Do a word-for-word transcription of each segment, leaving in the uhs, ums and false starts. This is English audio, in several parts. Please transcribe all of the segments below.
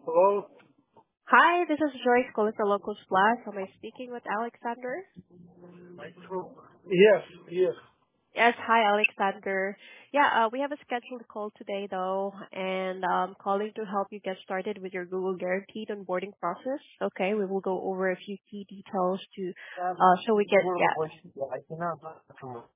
Hello? Hi, this is Joyce calling from Local Splash. Am I speaking with Alexander? Yes, yes. Yes, hi Alexander. Yeah, uh, we have a scheduled call today though, and um, calling to help you get started with your Google Guaranteed onboarding process. Okay, we will go over a few key details to, Um, uh, so we this is get, one of the yeah. questions that I cannot answer.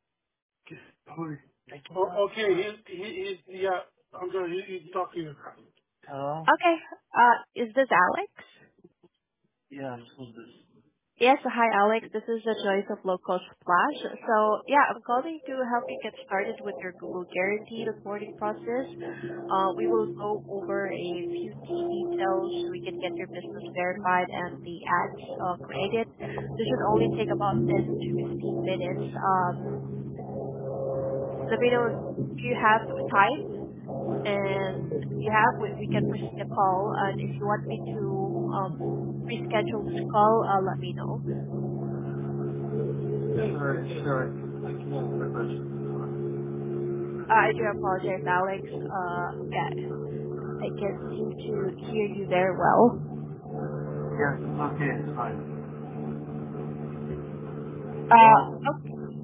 Oh, okay, he, he, he, yeah, I'm sorry, he, he's talking. Hello? Okay, uh, is this Alex? Yes, who's this? Yes, hi Alex. This is the Joyce of Local Splash. So yeah, I'm calling to help you get started with your Google Guaranteed onboarding process. Uh, we will go over a few key details so we can get your business verified and the ads uh, created. This should only take about ten to fifteen minutes. Um, let me know if you have time and if you have, we, we can proceed the call. And if you want me to um, reschedule this call, uh, let me know. Sure, sure. I can answer the question. Uh, I do apologize, Alex. Uh, yeah, I can't seem to hear you very well. Yes, it's okay, it's fine. Uh, Hello? oh,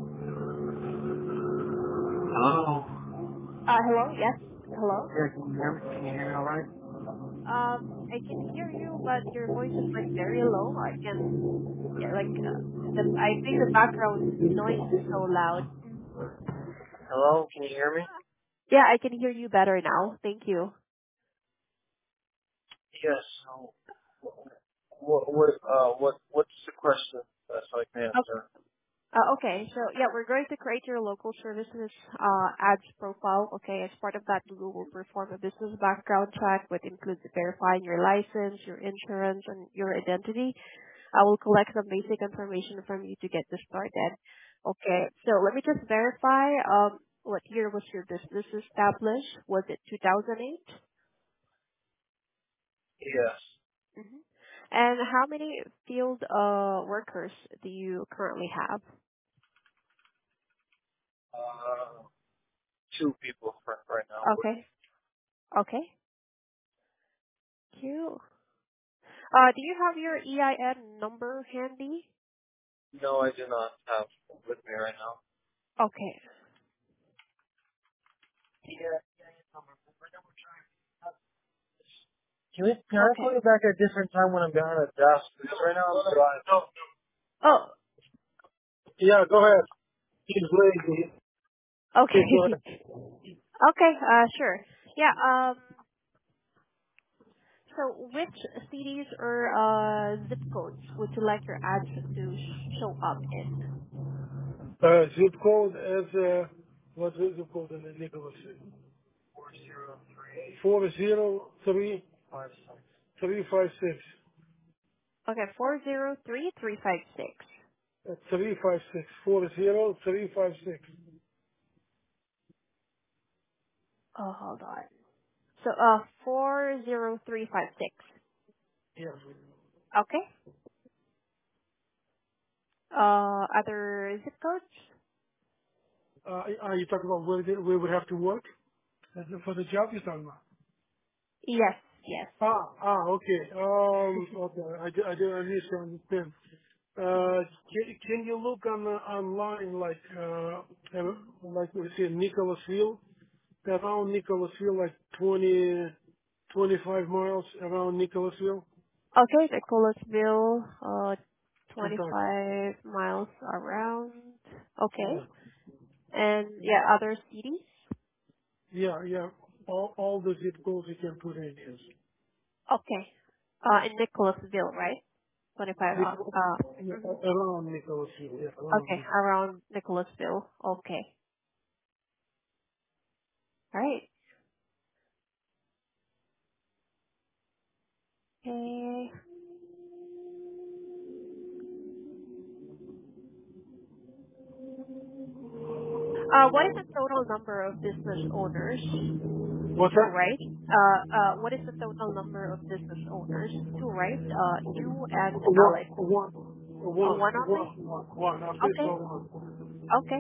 Hello? uh, hello? Yes? Hello? Yeah, can you hear me? Can you hear me alright? Um, I can hear you, but your voice is like very low. I can, yeah, like, uh, the, I think the background noise is so loud. Hello, can you hear me? Yeah, I can hear you better now. Thank you. Yes, so, what, what, uh, what, what's the question? Uh, so I can answer. Uh, okay, so yeah, we're going to create your local services uh, ads profile. Okay, as part of that, Google will perform a business background check, which includes verifying your license, your insurance, and your identity. I will collect some basic information from you to get this started. Okay, so let me just verify. Um, what year was your business established? Was it two thousand eight? Yes. Mm-hmm. And how many field uh, workers do you currently have? Uh, two people for right now. Okay, okay. Thank you. Uh, do you have your E I N number handy? No, I do not have with me right now. Okay. Yeah. Can, we, can I call Okay. you back at a different time when I'm behind a desk? Because right now I'm driving. Oh, Yeah, go ahead. He's lazy. Okay, go okay. ahead. Okay, uh, sure. Yeah, um, so which cities or, uh, zip codes would you like your ads to sh- show up in? Uh, zip code as, uh, what's the zip code in the Nicholas City? four zero three three five six. Okay, four zero three three five six. Uh, three five six. four zero three five six. Oh, hold on. So, uh, four zero three five six. Yes. Okay. Uh, other zip codes? Uh, are you talking about where, they, where we have to work? Uh, For the job you're talking about? Yes, yes. Ah, ah, okay. Um, okay. I, di- I didn't understand. Uh, can, can you look on uh, online like uh, uh, like we say Nicholasville, around Nicholasville, like twenty, twenty-five miles around Nicholasville, Okay, the Nicholasville, uh, Kentucky. twenty-five miles around. Yeah, Okay. And yeah, other cities? yeah, yeah. All all the zip codes you can put in is Okay. Uh, in Nicholasville, right? twenty-five, uh, Nichol- uh, yeah, mhm. around Nicholasville. Yeah, around Okay, Nicholasville. around Nicholasville. Okay. Alright. Okay. Uh, what is the total number of business owners? What's Two, that? right? Uh, uh, what is the total number of business owners? Two, right? Uh, you and One, Alex. one, Oh, one, one only? one, one, one. Okay. Official one. Okay.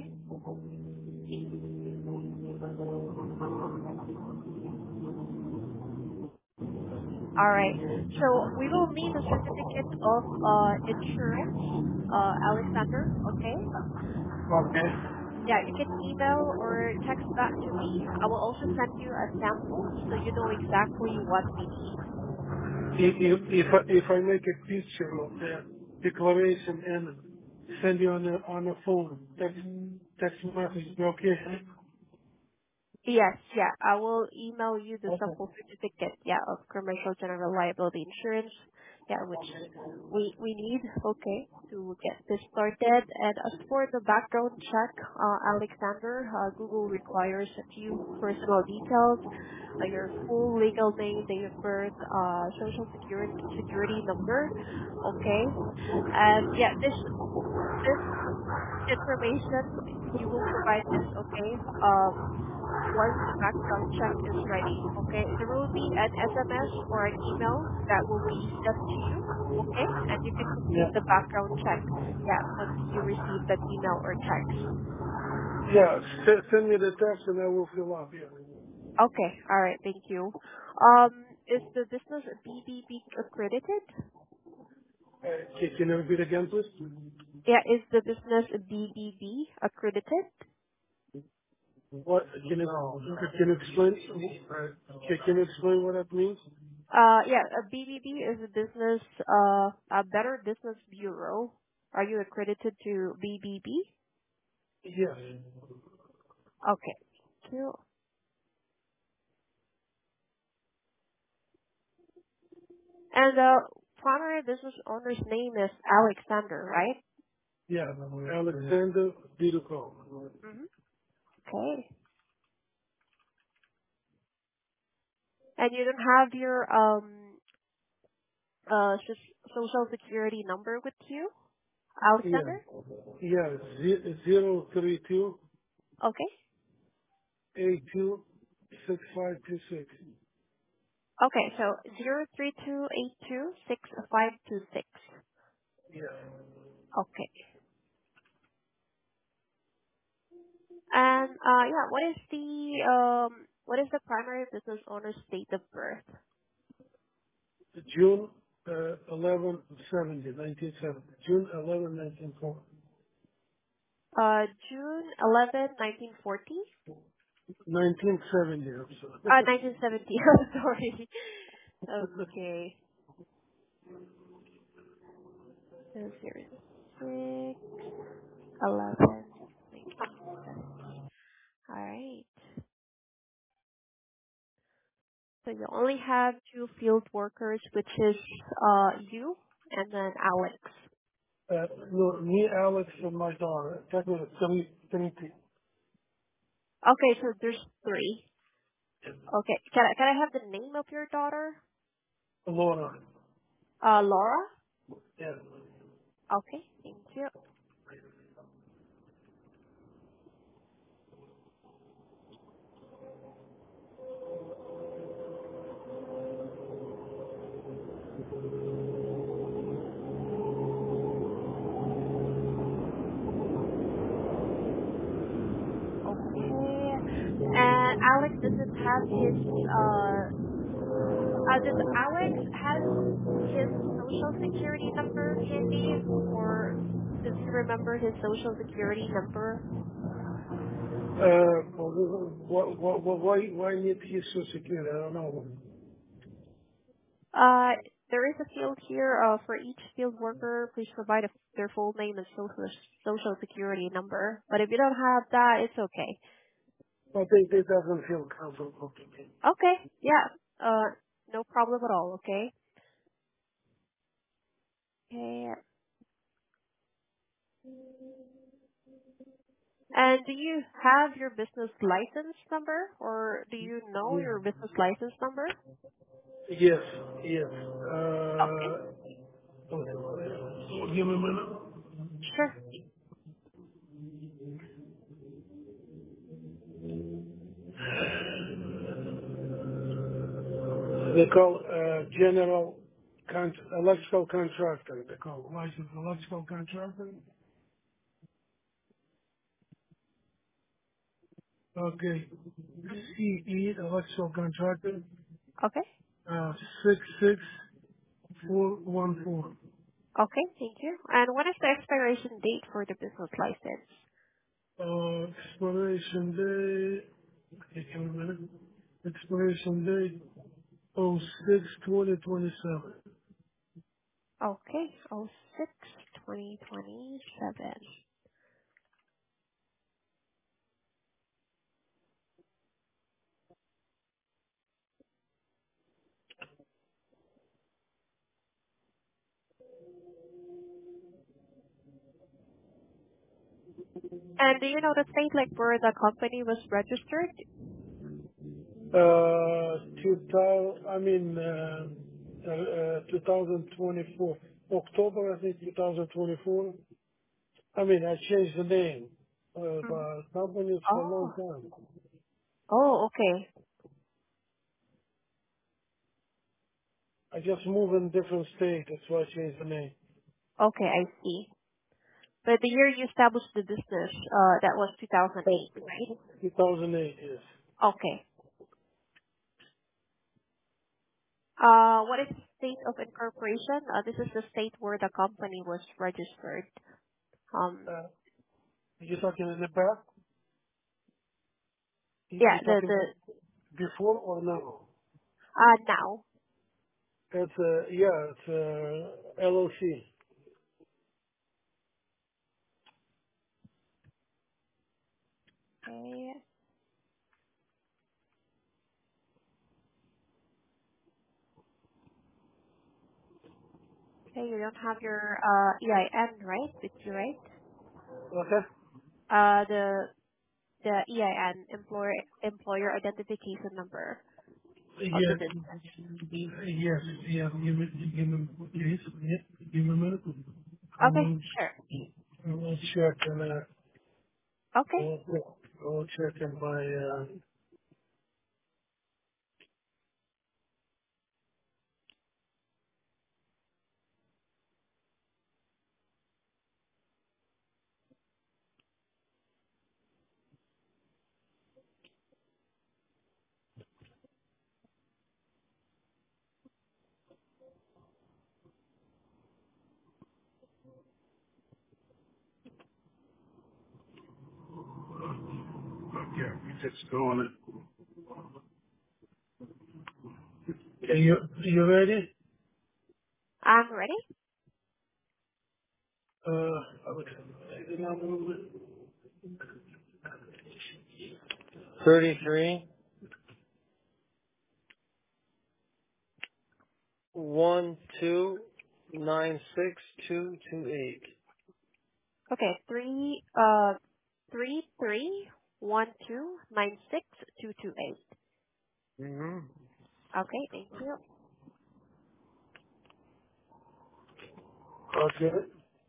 All right. So we will need a certificate of uh, insurance, uh, Alexander. Okay. Okay. Yeah, you can email or text that to me. I will also send you a sample so you know exactly what we need. If if if I, if I make a picture of the declaration and send you on a on a phone text text message, okay? Yes, yeah. I will email you the Okay. sample certificate, yeah, of commercial general liability insurance, yeah, which we we need, okay, to get this started. And as for the background check, uh, Alexander, uh, Google requires a few personal details, uh, your full legal name, date of birth, uh, social security security number, okay. And yeah, this this information you will provide this, okay. Um, once the background check is ready. Okay, there will be an S M S or an email that will be sent to you. Okay, and you can complete Yeah. the background check. Yeah, once you receive that email or text. Yeah. S- send me the text and I will fill up. Yeah. Okay, all right, thank you. Um, is the business B B B accredited? Uh, can can you repeat again, please? Yeah, is the business B B B accredited? What can you can you explain? Uh, can, can you explain what that means? Uh, yeah, a B B B is a business, uh, a Better Business Bureau. Are you accredited to B B B? Yes. Okay. Thank you. And the primary business owner's name is Alexander, right? Yeah. Alexander Didukov. Mm-hmm. Okay. And you don't have your um uh s- social security number with you, Yeah. Alexander? Yeah. ze- Zero three two Okay. eight two six five two six. Okay, so zero three two eight two six five two six. Yeah. Okay. And uh yeah, what is the um what is the primary business owner's date of birth? June uh, eleven seventy, nineteen seventy. June eleventh, nineteen forty. Uh June eleventh, nineteen forty? nineteen seventy, I'm Uh sorry. nineteen seventy. Sorry. Okay. Zero six eleven nineteen seventy. All right. So you only have two field workers, which is uh you and then Alex. Uh, no, me, Alex, and my daughter. Technically, three, three people. Okay, so there's three. Okay. Can I can I have the name of your daughter? Laura. Uh, Laura. Yeah. Okay. Thank you. Okay. And Alex doesn't have his uh Uh, does Alex has his social security number handy, or does he remember his social security number? Uh, what, what, what, why, why need his social security? I don't know. Uh, there is a field here. Uh, for each field worker, please provide a, their full name and social social security number. But if you don't have that, it's okay. I think it doesn't feel comfortable to me. Okay. Yeah. Uh, no problem at all. Okay. Okay. And do you have your business license number, or do you know Yeah. your business license number? Yes, yes. Okay. Uh, give me a minute. Sure. They call uh, general con- electrical contractor. They call licensed electrical contractor. Okay. C E electrical contractor. Okay. Uh, six six four one four. Okay, thank you. And what is the expiration date for the business license? Uh, expiration date. Take a minute. Expiration date oh six twenty twenty seven. Okay, oh six twenty twenty-seven. And do you know the state like where the company was registered? Uh, two thousand, I mean, uh, uh, uh, two thousand twenty-four. October, I think, two thousand twenty-four. I mean, I changed the name, uh, Mhm. but company for a long Oh. time. Oh, okay. I just moved in different state, that's why I changed the name. Okay, I see. But the year you established the business, uh, that was two thousand Oh, eight, right? two thousand eight, yes. Okay. Uh, what is the state of incorporation? Uh, this is the state where the company was registered. Um, Uh, you talking in the back? You yeah, you the, talking the, before or now? uh, now. It's, uh, yeah, it's, uh, L L C. Okay. Okay, you don't have your, uh, E I N, right? With you, right? Okay? Uh, the, the E I N, employer, employer identification number of the Yes, business. yes, yeah, give me, give me, yes, yes, give me a minute. I Okay, will, sure. I will check and, uh, I Okay. will, I will check in my, uh, okay, just go on it. Okay, you, you ready? I'm ready. Uh, okay. thirty-three, one, two, nine, six, two, two, eight. Okay, three, uh, three, three, one, two, nine, six, two, two, eight. Mm-hmm. Okay, thank you. Okay.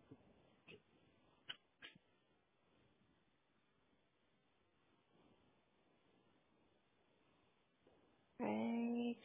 Right.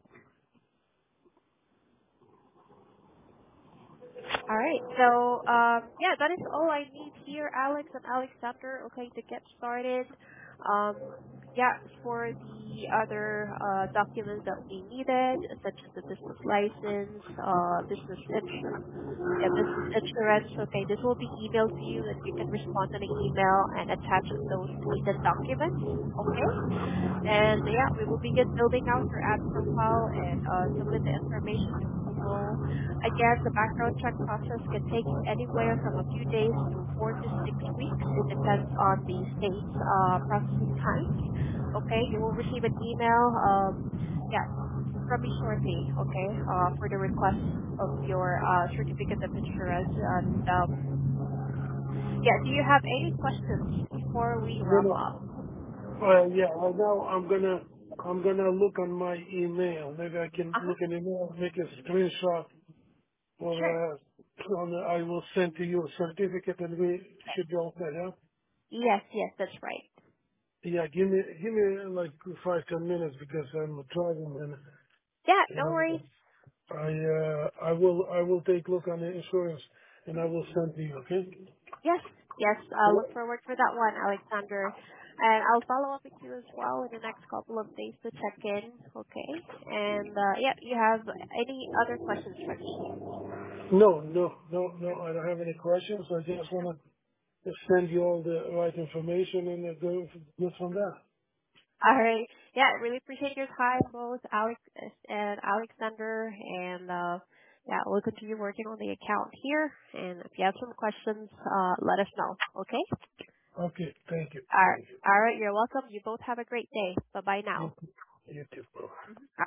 All right. So, um, yeah, that is all I need here, Alex and Alexander. Okay, to get started. Um, yeah, for the other uh, documents that we needed, such as the business license, uh, business ins- yeah, business insurance. Okay, this will be emailed to you, and you can respond to the email and attach those needed documents. Okay. And yeah, we will begin building out your ad profile and uh, submit the information to Google. Again, the background check process can take anywhere from a few days to four to six weeks. It depends on the state's uh, processing times. Okay, you will receive an email, um, yeah, from me shortly. Okay, uh, for the request of your uh, certificate of insurance. And um, yeah, do you have any questions before we No, wrap no. up? Uh, yeah, right now I'm gonna, I'm gonna look on my email. Maybe I can Uh huh. look in email, make a screenshot, Sure. or, uh, on the, I will send to you a certificate and we should be all set, yeah? Yes, yes, that's right. Yeah, give me, give me like five, ten minutes because I'm driving and, Yeah, you no worries. know, I, uh, I will, I will take a look on the insurance and I will send to you, okay? Yes, yes, I look forward for that one, Alexander. And I'll follow up with you as well in the next couple of days to check in. Okay. And uh, yeah, you have any other questions for me? No, no, no, no. I don't have any questions. I just want to send you all the right information and uh, go go from there. All right. Yeah, really appreciate your time, both Alex and Alexander. And uh, yeah, we'll continue working on the account here. And if you have some questions, uh, let us know. Okay. Okay. Thank you. All right. Thank you. All right. You're welcome. You both have a great day. Bye bye You now. too. You too, bro. Mhm.